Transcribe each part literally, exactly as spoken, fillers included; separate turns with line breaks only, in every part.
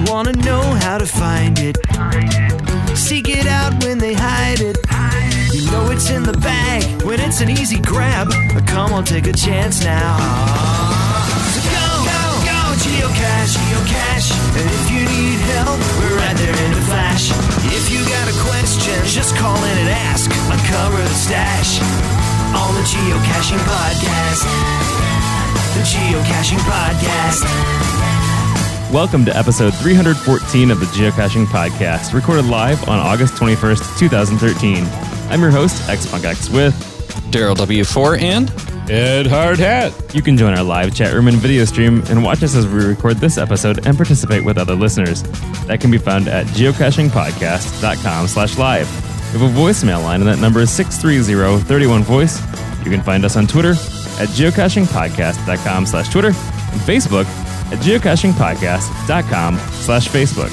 wanna know how to find it. Seek it out when they hide it. You know it's in the bag when it's an easy grab. Come on, take a chance now. So go, go, go, geocache, geocache. And if you need help, we're right there in a flash. If you got a question, just call in and ask. Uncover the stash on the Geocaching Podcast. The Geocaching Podcast.
Welcome to episode three hundred fourteen of the Geocaching Podcast, recorded live on August twenty-first, twenty thirteen. I'm your host, XPunkX, with
Daryl W four and
Ed Hardhat.
You can join our live chat room and video stream and watch us as we record this episode and participate with other listeners. That can be found at geocachingpodcast.com slash live. We have a voicemail line, and that number is six three zero, three one, voice. You can find us on Twitter at geocachingpodcast.com slash Twitter and Facebook at geocachingpodcast.com slash Facebook.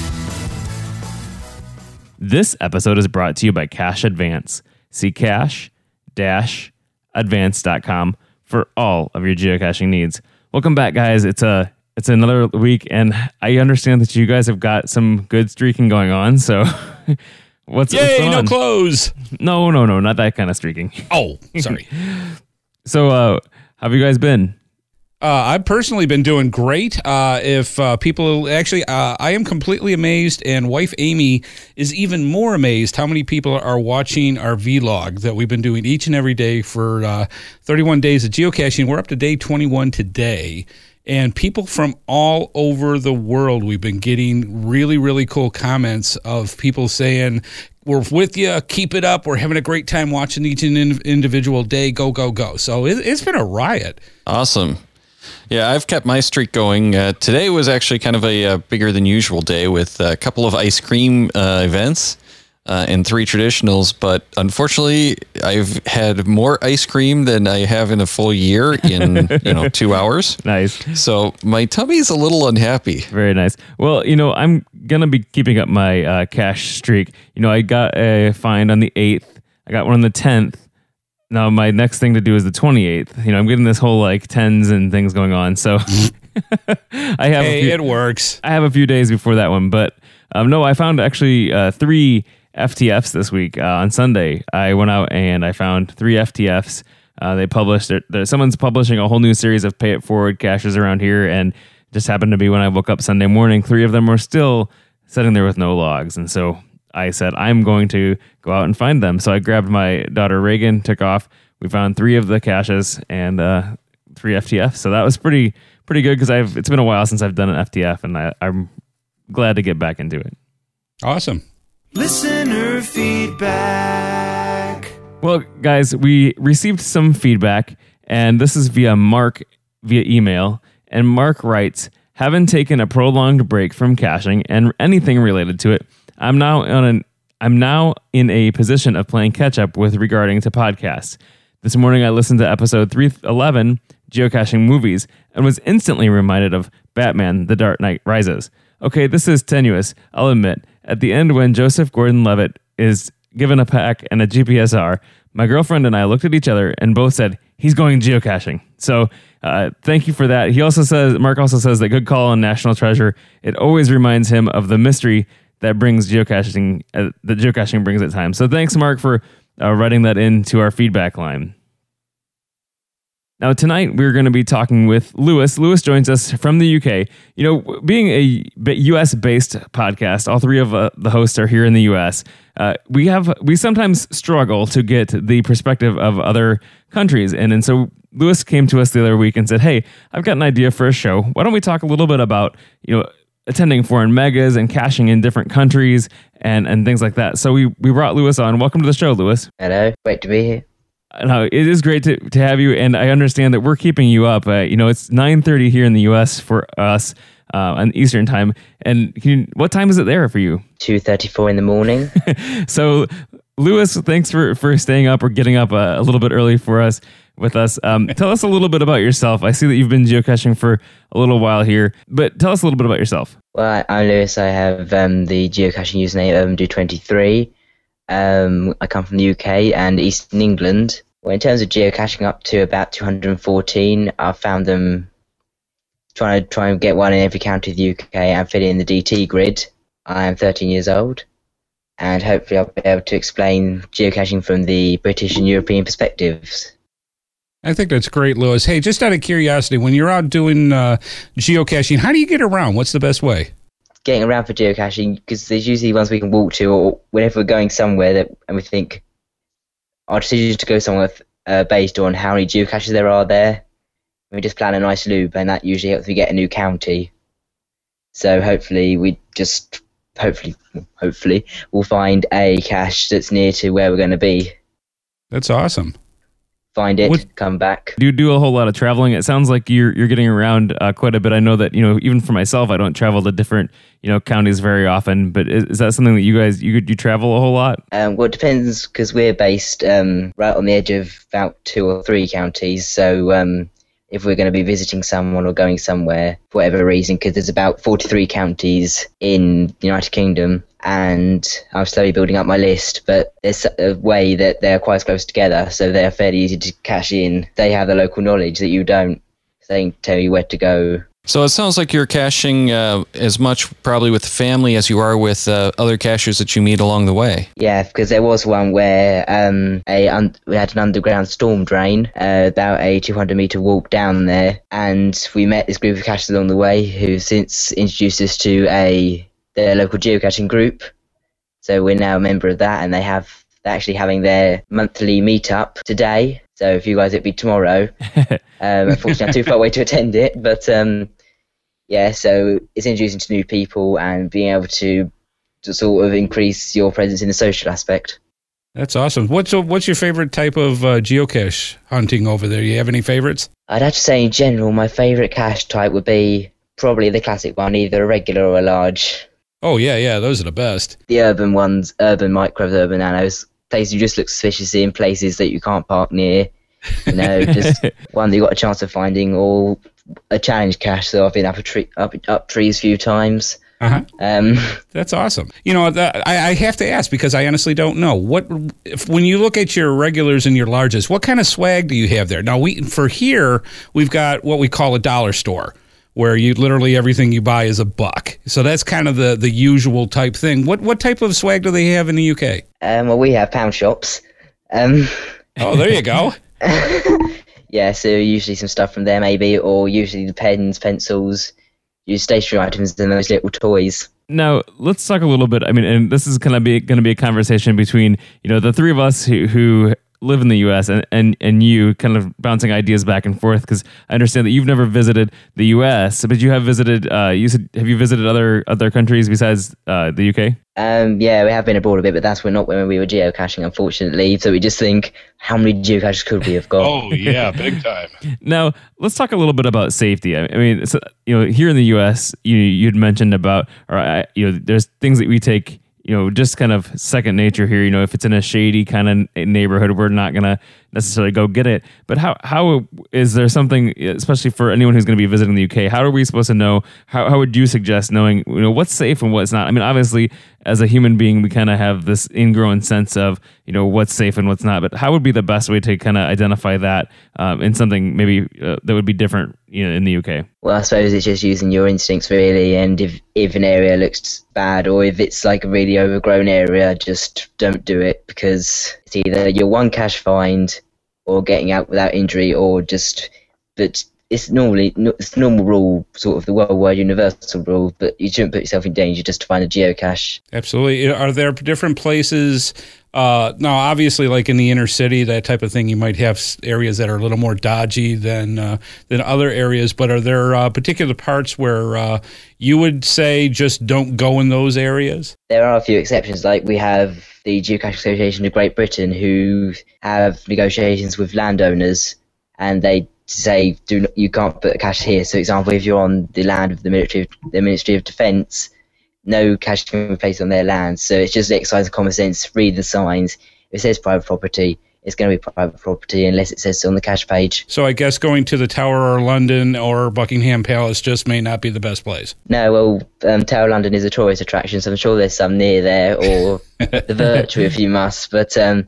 This episode is brought to you by Cache Advance. See cache dash advance dot com for all of your geocaching needs. Welcome back, guys. It's a it's another week, and I understand that you guys have got some good streaking going on. So, what's,
Yay,
what's going
no
on?
clothes.
No, no, no, not that kind of streaking.
Oh, sorry.
So, uh, how have you guys been?
Uh, I've personally been doing great. Uh, if uh, people actually, uh, I am completely amazed, and wife Amy is even more amazed how many people are watching our vlog that we've been doing each and every day for uh, thirty-one days of geocaching. We're up to day twenty-one today, and people from all over the world, we've been getting really, really cool comments of people saying, we're with you, keep it up, we're having a great time watching each individual day, go, go, go. So it, it's been a riot.
awesome. Yeah, I've kept my streak going. Uh, today was actually kind of a, a bigger than usual day with a couple of ice cream uh, events uh, and three traditionals. But unfortunately, I've had more ice cream than I have in a full year in you know two hours.
Nice.
So my tummy's a little unhappy.
Very nice. Well, you know, I'm going to be keeping up my uh, cache streak. You know, I got a find on the eighth. I got one on the tenth. Now, my next thing to do is the twenty-eighth. You know, I'm getting this whole, like, tens and things going on. So, I have
Hey,
a few,
it works.
I have a few days before that one. But, um, no, I found actually uh, three F T Fs this week. Uh, on Sunday, I went out and I found three F T Fs. Uh, they published it. There, someone's publishing a whole new series of pay it forward caches around here. And just happened to be when I woke up Sunday morning, three of them were still sitting there with no logs. And so I said, I'm going to go out and find them. So I grabbed my daughter Reagan, took off. We found three of the caches and uh, three F T Fs. So that was pretty pretty good because I've it's been a while since I've done an F T F, and I, I'm glad to get back into it.
Awesome.
Listener feedback.
Well, guys, we received some feedback, and this is via Mark via email. And Mark writes, having taken a prolonged break from caching and anything related to it, I'm now on an I'm now in a position of playing catch up with regarding to podcasts. This morning I listened to episode three eleven, Geocaching Movies, and was instantly reminded of Batman: The Dark Knight Rises. Okay, this is tenuous, I'll admit. At the end, when Joseph Gordon-Levitt is given a pack and a G P S R, my girlfriend and I looked at each other and both said, he's going geocaching. So uh, thank you for that. He also says, Mark also says that good call on National Treasure. It always reminds him of the mystery that brings geocaching, uh, that geocaching brings at times. So thanks, Mark, for uh, writing that into our feedback line. Now, tonight, we're going to be talking with Lewis. Lewis joins us from the U K. You know, being a U S-based podcast, all three of uh, the hosts are here in the U S. Uh, we have we sometimes struggle to get the perspective of other countries. And, and so Lewis came to us the other week and said, hey, I've got an idea for a show. Why don't we talk a little bit about, you know, attending foreign megas and caching in different countries and, and things like that. So we, we brought Lewis on. Welcome to the show, Lewis.
Hello, great to be here.
No, it is great to, to have you, and I understand that we're keeping you up. Uh, you know, it's nine thirty here in the U S for us uh, on Eastern time. And can you, what time is it there for you?
two thirty-four in the morning.
So, Lewis, thanks for, for staying up or getting up a, a little bit early for us with us. Um, tell us a little bit about yourself. I see that you've been geocaching for a little while here, but tell us a little bit about yourself.
Well, I'm Lewis. I have um, the geocaching username urban do twenty-three. Um, I come from the U K and Eastern England. Well, in terms of geocaching up to about two hundred fourteen, I've found them trying to try and get one in every county of the U K and fit in the D T grid. I am thirteen years old, and hopefully I'll be able to explain geocaching from the British and European perspectives.
I think that's great, Lewis. Hey, just out of curiosity, when you're out doing uh, geocaching, how do you get around? What's the best way?
Getting around for geocaching, because there's usually ones we can walk to, or whenever we're going somewhere that, and we think our decision to go somewhere uh, based on how many geocaches there are there. We just plan a nice loop, and that usually helps we get a new county. So hopefully we just, hopefully, hopefully we'll find a cache that's near to where we're going to be.
That's awesome.
Find it,
What-
come back.
Do you do a whole lot of traveling? It sounds like you're you're getting around uh, quite a bit. I know that, you know, even for myself, I don't travel to different, you know, counties very often. But is, is that something that you guys you you travel a whole lot?
Um, well, it depends, because we're based um, right on the edge of about two or three counties. So um, if we're going to be visiting someone or going somewhere for whatever reason, because there's about forty-three counties in the United Kingdom, and I'm slowly building up my list, but there's a way that they're quite close together, so they're fairly easy to cash in. They have the local knowledge that you don't. So they can tell you where to go.
So it sounds like you're caching uh, as much probably with family as you are with uh, other cachers that you meet along the way.
Yeah, because there was one where um, a un- we had an underground storm drain, uh, about a two hundred metre walk down there, and we met this group of cachers along the way who since introduced us to a their local geocaching group. So we're now a member of that, and they have they're actually having their monthly meetup today. So if you guys, it'd be tomorrow. um, unfortunately, I'm too far away to attend it, but um, yeah. So it's introducing to new people and being able to, to sort of increase your presence in the social aspect.
That's awesome. What's what's your favorite type of uh, geocache hunting over there? You have any favorites?
I'd have to say, in general, my favourite cache type would be probably the classic one, either a regular or a large.
Oh yeah, yeah, those are the best.
The urban ones, urban micros, urban nanos, places you just look suspicious in, places that you can't park near. You know, just one that you got a chance of finding, or a challenge cache. So I've been up a tree, up up trees a few times.
Uh-huh.
Um,
That's awesome. You know, that, I, I have to ask because I honestly don't know. What if, when you look at your regulars and your larges, what kind of swag do you have there? Now, we for here we've got what we call a dollar store, where you literally everything you buy is a buck. So that's kind of the, the usual type thing. What what type of swag do they have in the U K?
um, well, we have pound shops. Um,
Oh, there you go.
yeah, so usually some stuff from there, maybe, or usually the pens, pencils, use stationery items, and those little toys.
Now, let's talk a little bit. I mean, and this is going to be going to be a conversation between, you know, the three of us who, who live in the U S and, and, and you, kind of bouncing ideas back and forth, because I understand that you've never visited the U S, but you have visited. Uh, you said, have you visited other other countries besides uh, the U K?
Um, yeah, we have been abroad a bit, but that's when not when we were geocaching, unfortunately. So we just think, how many geocaches could we have got?
Oh yeah, big time.
Now, let's talk a little bit about safety. I I mean, so, you know, here in the U S, you you'd mentioned about, or I, you know, there's things that we take, you know, just kind of second nature here. You know, if it's in a shady kind of neighborhood, we're not gonna necessarily go get it. But how how is there something, especially for anyone who's going to be visiting the U K? How are we supposed to know? How how would you suggest knowing, you know, what's safe and what's not? I mean, obviously, as a human being, we kind of have this ingrown sense of, you know, what's safe and what's not. But how would be the best way to kind of identify that um, in something maybe uh, that would be different, you know, in the U K?
Well, I suppose it's just using your instincts, really, and if, if an area looks bad, or if it's like a really overgrown area, just don't do it, because it's either you're one cache find or getting out without injury, or just, but it's normally, it's the normal rule, sort of the worldwide universal rule, but you shouldn't put yourself in danger just to find a geocache.
Absolutely. Are there different places? Uh, now, obviously, like in the inner city, that type of thing, you might have areas that are a little more dodgy than uh, than other areas. But are there uh, particular parts where uh, you would say just don't go in those areas?
There are a few exceptions, like we have the Geocaching Association of Great Britain, who have negotiations with landowners, and they say do not, you can't put a cache here. So, for example, if you're on the land of the Ministry of, the Ministry of Defence, no cache can be placed on their land. So it's just exercise of common sense. Read the signs. If it says private property, it's going to be private property unless it says so on the cache page.
So I guess going to the Tower or London or Buckingham Palace just may not be the best place.
No, well, um, Tower London is a tourist attraction, so I'm sure there's some near there, or the Virtue if you must. But um,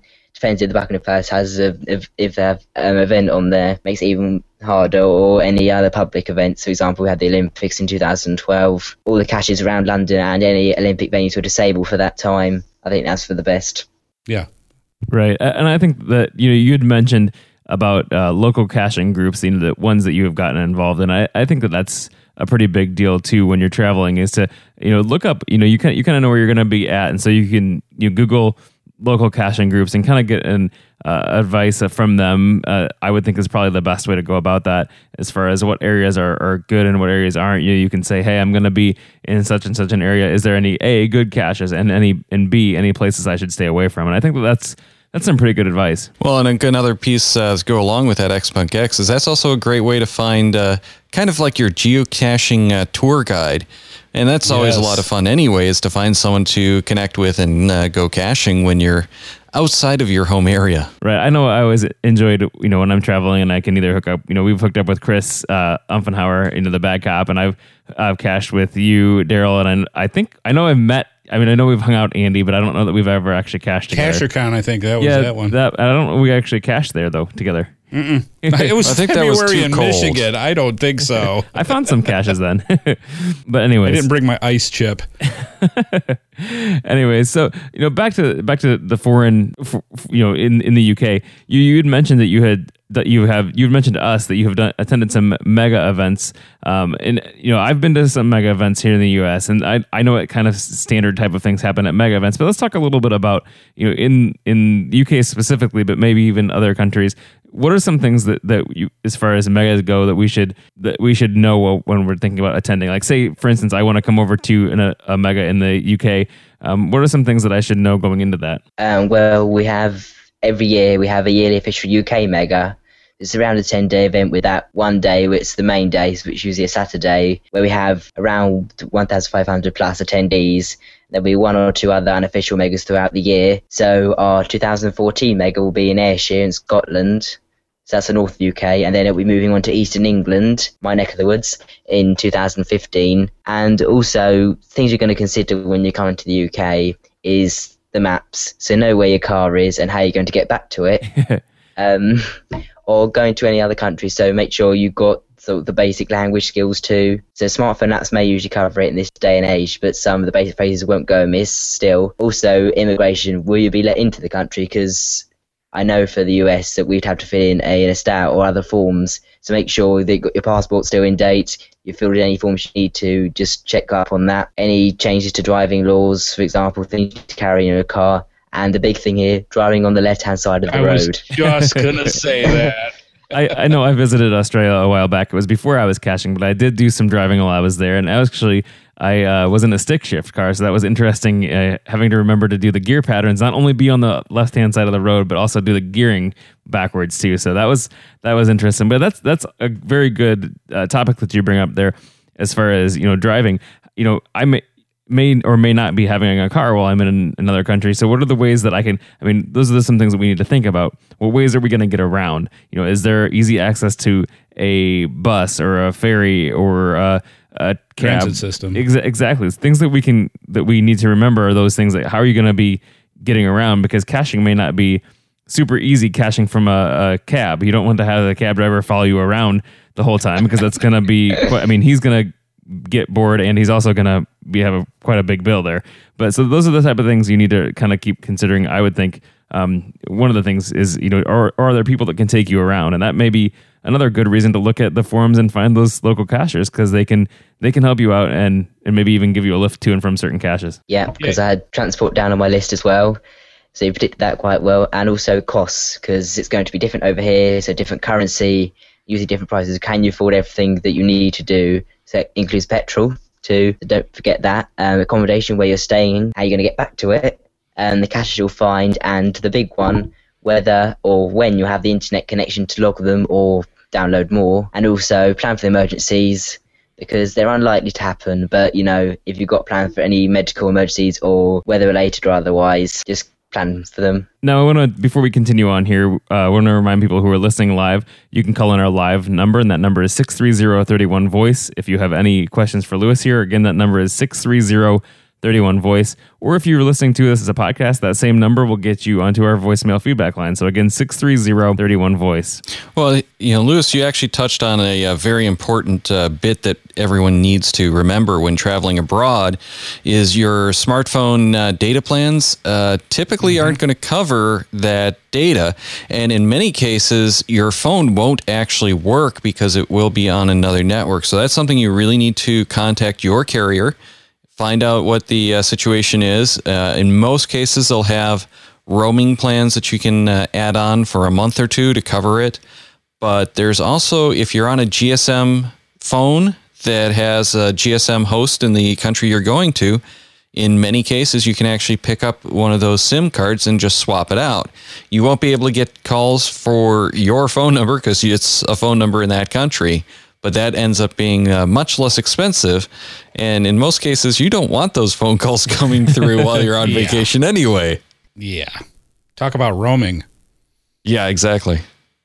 depends if the Buckingham Palace has a, if, if they have an event on there, makes it even harder, or any other public events. For example, we had the Olympics in two thousand twelve. All the caches around London and any Olympic venues were disabled for that time. I think that's for the best.
Yeah.
Right. And I think that, you know, you had mentioned about uh, local caching groups, you know, the ones that you have gotten involved in. I, I think that that's a pretty big deal too when you're traveling, is to, you know, look up, you know, you kind you kind of know where you're going to be at. And so you can, you Google local caching groups and kind of get an uh, advice from them. Uh, I would think is probably the best way to go about that, as far as what areas are, are good and what areas aren't. You you can say, hey, I'm going to be in such and such an area. Is there any A, good caches, and any and B, any places I should stay away from? And I think that that's That's some pretty good advice.
Well, and another piece uh, to go along with that Xpunk X is that's also a great way to find uh, kind of like your geocaching uh, tour guide. And that's always
Yes.
a lot of fun anyway, is to find someone to connect with and uh, go caching when you're outside of your home area.
Right. I know I always enjoyed, you know, when I'm traveling and I can either hook up, you know, we've hooked up with Chris uh, Umfenhauer, into the Bad Cop, and I've I've cached with you, Daryl, and I, I think, I know I've met, I mean, I know we've hung out, Andy, but I don't know that we've ever actually cached together.
CacherCon, I think that was
yeah,
that one.
That, I don't know we actually cached there, though, together.
It was
I think that was
February
too
in
cold.
Michigan. I don't think so.
I found some caches then. But
I
anyways.
didn't bring my ice chip.
Anyways, so, you know, back to back to the foreign, f- f- you know, in, in the U K, you you had mentioned that you had that you have you had mentioned to us that you have done attended some mega events, um, and you know, I've been to some mega events here in the U S, and I I know what kind of standard type of things happen at mega events, but let's talk a little bit about, you know, in in U K specifically, but maybe even other countries. What are some things that, that you, as far as megas go, that we should that we should know when we're thinking about attending? Like, say, for instance, I want to come over to an, a, a mega in the U K. Um, what are some things that I should know going into that?
Um, well, we have every year we have a yearly official U K mega. It's around a ten-day event with that one day, which is the main day, which is usually a Saturday, where we have around one thousand five hundred plus attendees. There'll be one or two other unofficial megas throughout the year. So our two thousand fourteen mega will be in Ayrshire in Scotland. So that's the north of the U K, and then it'll be moving on to Eastern England, my neck of the woods, in two thousand fifteen. And also, things you're going to consider when you come into the U K is the maps. So know where your car is and how you're going to get back to it. um, or going to any other country, so make sure you've got the, the basic language skills too. So smartphone apps may usually cover it in this day and age, but some of the basic phrases won't go amiss still. Also, immigration, will you be let into the country? Because I know for the U S that we'd have to fill in a, an estat or other forms, so make sure that you've got your passport still in date, you filled in any forms you need to, just check up on that. Any changes to driving laws, for example, things to carry in a car. And the big thing here, driving on the left-hand side of the
I
road.
was just going to say that.
I, I know I visited Australia a while back. It was before I was caching, but I did do some driving while I was there. And actually, I uh, was in a stick shift car, so that was interesting, uh, having to remember to do the gear patterns, not only be on the left-hand side of the road, but also do the gearing backwards too. So that was that was interesting. But that's that's a very good uh, topic that you bring up there, as far as, you know, driving. You know, I may may or may not be having a car while I'm in another country. So what are the ways that I can, I mean, those are some things that we need to think about. What ways are we going to get around? You know, is there easy access to a bus or a ferry or a, a cab?
Transit system.
Ex- exactly. It's things that we can, that we need to remember are those things. Like, how are you going to be getting around? Because caching may not be super easy caching from a, a cab. You don't want to have the cab driver follow you around the whole time, because that's going to be, quite, I mean, he's going to get bored, and he's also going to be have a, quite a big bill there. But so those are the type of things you need to kind of keep considering. I would think um, one of the things is, you know, are, are there people that can take you around? And that may be another good reason to look at the forums and find those local cachers, because they can they can help you out and, and maybe even give you a lift to and from certain caches.
Yeah, because I had transport down on my list as well. So you predicted that quite well. And also costs, because it's going to be different over here, so different currency, usually different prices. Can you afford everything that you need to do? So it includes petrol too, so don't forget that. Um, accommodation, where you're staying, how you're going to get back to it, and the caches you'll find, and the big one, whether or when you have the internet connection to log them or download more. And also plan for the emergencies, because they're unlikely to happen, but you know, if you've got plans for any medical emergencies or weather related or otherwise, just plan for them.
Now, I want to, before we continue on here, uh, I want to remind people who are listening live, you can call in our live number, and that number is six three zero, three one, voice. If you have any questions for Lewis here, again, that number is six three zero, thirty-one voice. Or if you're listening to this as a podcast, that same number will get you onto our voicemail feedback line. So again, six three zero, thirty-one voice.
Well, you know, Lewis, you actually touched on a, a very important uh, bit that everyone needs to remember when traveling abroad is your smartphone uh, data plans uh, typically mm-hmm. aren't going to cover that data. And in many cases, your phone won't actually work because it will be on another network. So that's something you really need to contact your carrier, find out what the uh, situation is. Uh, in most cases, they'll have roaming plans that you can uh, add on for a month or two to cover it. But there's also, if you're on a G S M phone that has a G S M host in the country you're going to, in many cases, you can actually pick up one of those SIM cards and just swap it out. You won't be able to get calls for your phone number because it's a phone number in that country, but that ends up being uh, much less expensive. And in most cases, you don't want those phone calls coming through while you're on
yeah.
vacation anyway.
Yeah. Talk about roaming.
Yeah, exactly.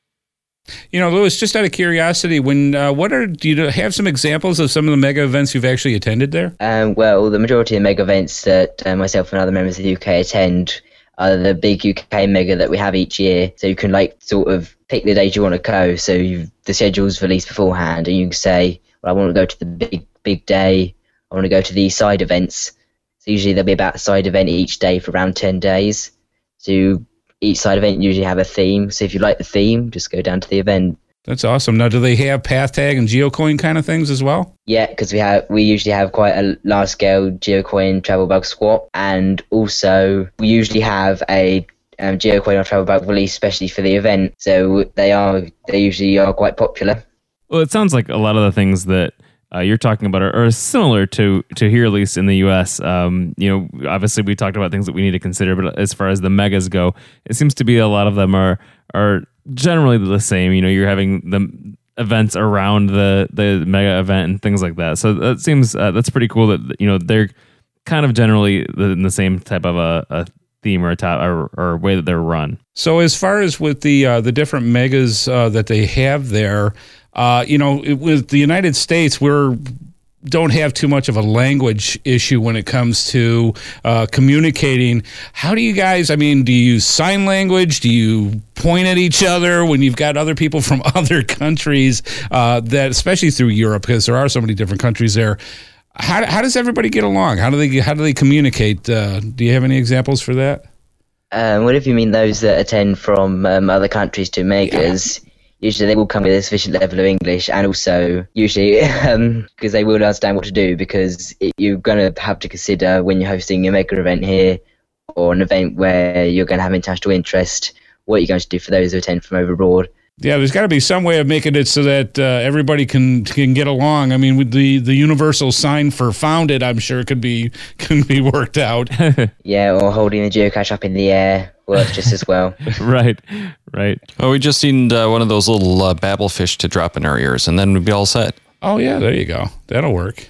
You know, Lewis, just out of curiosity, when uh, what are do you have some examples of some of the mega events you've actually attended there?
Um, well, the majority of the mega events that uh, myself and other members of the U K attend are the big U K mega that we have each year. So you can like sort of pick the date you want to go. So you've, the schedule's released beforehand, and you can say, well, I want to go to the big big day. I want to go to these side events. So usually there'll be about a side event each day for around ten days. So each side event usually have a theme. So if you like the theme, just go down to the event.
That's awesome. Now, do they have path tag and geocoin kind of things as well?
Yeah, because we have we usually have quite a large scale geocoin travel bug swap, and also we usually have a um, geocoin or travel bug release especially for the event. So they are they usually are quite popular.
Well, it sounds like a lot of the things that Uh, you're talking about are, are similar to to here, at least in the U S. Um, you know, obviously we talked about things that we need to consider, but as far as the megas go, it seems to be a lot of them are are generally the same. You know, you're having the events around the the mega event and things like that. So that seems uh, that's pretty cool that you know they're kind of generally in the same type of a, a theme or a top or, or way that they're run.
So as far as with the uh, the different megas uh, that they have there. Uh, you know, it, with the United States, we're don't have too much of a language issue when it comes to uh, communicating. How do you guys, I mean, do you use sign language? Do you point at each other when you've got other people from other countries uh, that, especially through Europe, because there are so many different countries there. How, how does everybody get along? How do they, how do they communicate? Uh, do you have any examples for that?
Um, what if you mean those that attend from um, other countries to megas? Yeah. Usually they will come with a sufficient level of English, and also usually um, because they will understand what to do, because it, you're going to have to consider when you're hosting a mega event here or an event where you're going to have international interest, what you're going to do for those who attend from abroad.
Yeah, there's got to be some way of making it so that uh, everybody can can get along. I mean, with the, the universal sign for founded, I'm sure could be can be worked out.
Yeah, or holding the geocache up in the air works just as well.
Right, right.
Well, we just need uh, one of those little uh, babblefish to drop in our ears, and then we'd be all set.
Oh, yeah, there you go. That'll work.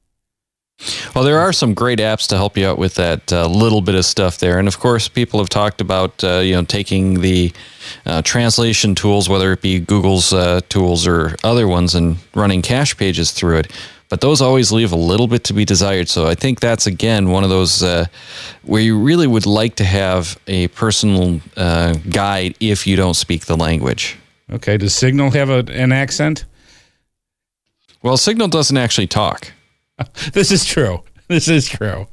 Well, there are some great apps to help you out with that uh, little bit of stuff there. And, of course, people have talked about, uh, you know, taking the uh, translation tools, whether it be Google's uh, tools or other ones, and running cache pages through it. But those always leave a little bit to be desired. So I think that's, again, one of those uh, where you really would like to have a personal uh, guide if you don't speak the language.
Okay. Does Signal have a, an accent?
Well, Signal doesn't actually talk.
This is true. This is true.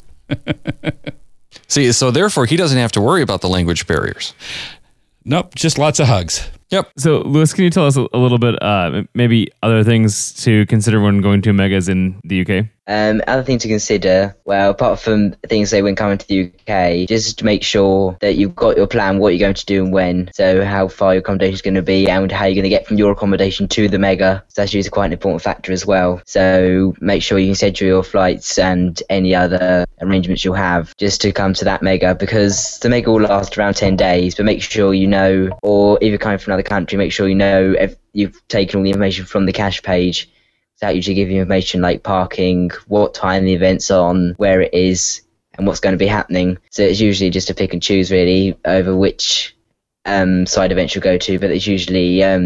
See, so therefore, he doesn't have to worry about the language barriers.
Nope, just lots of hugs.
Yep.
So, Lewis, can you tell us a, a little bit, uh, maybe other things to consider when going to megas in the U K?
Um, other things to consider, well, apart from things say when coming to the U K, just to make sure that you've got your plan, what you're going to do and when. So how far your accommodation is going to be and how you're going to get from your accommodation to the mega. So that's usually quite an important factor as well. So make sure you can schedule your flights and any other arrangements you'll have just to come to that mega, because the mega will last around ten days, but make sure you know, or if you're coming from another country, make sure you know if you've taken all the information from the cache page. That usually give you information like parking, what time the event's on, where it is, and what's going to be happening. So it's usually just a pick and choose really over which um, side events you'll go to, but it's usually um,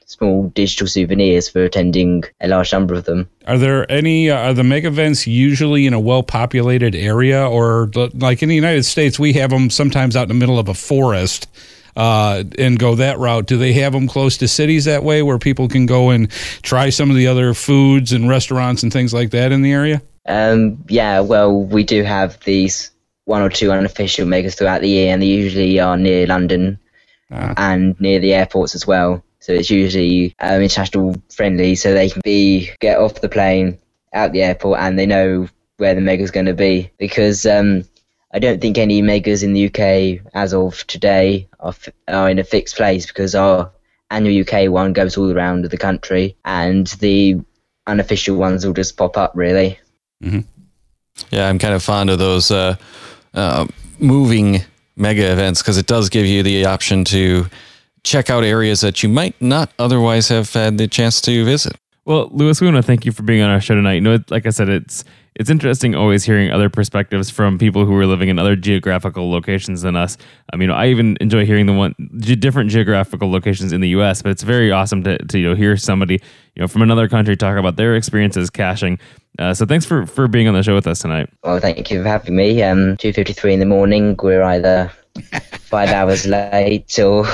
small digital souvenirs for attending a large number of them.
Are there any, uh, are the mega events usually in a well-populated area, or like in the United States, we have them sometimes out in the middle of a forest uh, and go that route? Do they have them close to cities that way where people can go and try some of the other foods and restaurants and things like that in the area?
Um, yeah, well, we do have these one or two unofficial megas throughout the year, and they usually are near London uh. and near the airports as well. So it's usually um, international friendly, so they can be get off the plane out the airport and they know where the mega's going to be. Because um, I don't think any megas in the U K as of today are, f- are in a fixed place, because our annual U K one goes all around the country and the unofficial ones will just pop up, really.
Mm-hmm. Yeah, I'm kind of fond of those uh, uh, moving mega events, because it does give you the option to check out areas that you might not otherwise have had the chance to visit.
Well, Lewis, we want to thank you for being on our show tonight. You know, like I said, it's it's interesting always hearing other perspectives from people who are living in other geographical locations than us. I mean, I even enjoy hearing the one different geographical locations in the U S, but it's very awesome to, to you know hear somebody you know from another country talk about their experiences caching. Uh, so thanks for, for being on the show with us tonight.
Well, thank you for having me. Um, two fifty-three in the morning. We're either five hours late or...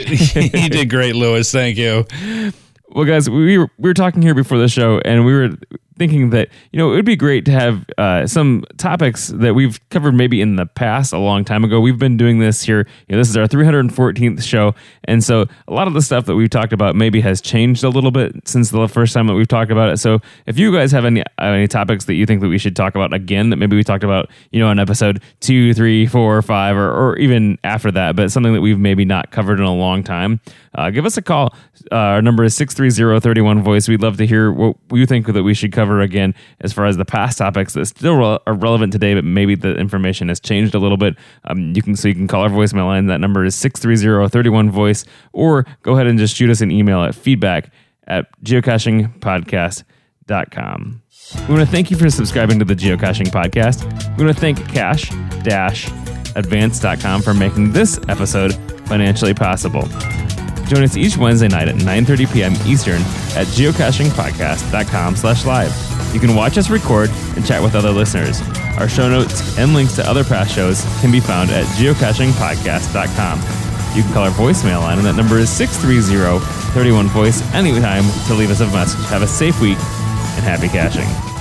You did great, Lewis. Thank you.
Well, guys, we were, we were talking here before the show, and we were thinking that, you know, it would be great to have uh, some topics that we've covered maybe in the past a long time ago. We've been doing this here. You know, this is our three hundred fourteenth show. And so a lot of the stuff that we've talked about maybe has changed a little bit since the first time that we've talked about it. So if you guys have any uh, any topics that you think that we should talk about again, that maybe we talked about, you know, in episode two, three, four, five, or, or even after that, but something that we've maybe not covered in a long time, uh, give us a call. Uh, our number is six three zero, three one, voice. We'd love to hear what you think that we should cover again as far as the past topics that still re- are relevant today, but maybe the information has changed a little bit. Um, you can so you can call our voicemail line. That number is six three zero, three one, voice, or go ahead and just shoot us an email at feedback at geocaching podcast dot com. We want to thank you for subscribing to the Geocaching Podcast. We want to thank cash dash advance dot com for making this episode financially possible. Join us each Wednesday night at nine thirty p.m. Eastern at geocaching podcast dot com slash live. You can watch us record and chat with other listeners. Our show notes and links to other past shows can be found at geocaching podcast dot com. You can call our voicemail line, and that number is six three zero, three one, voice anytime to leave us a message. Have a safe week and happy caching.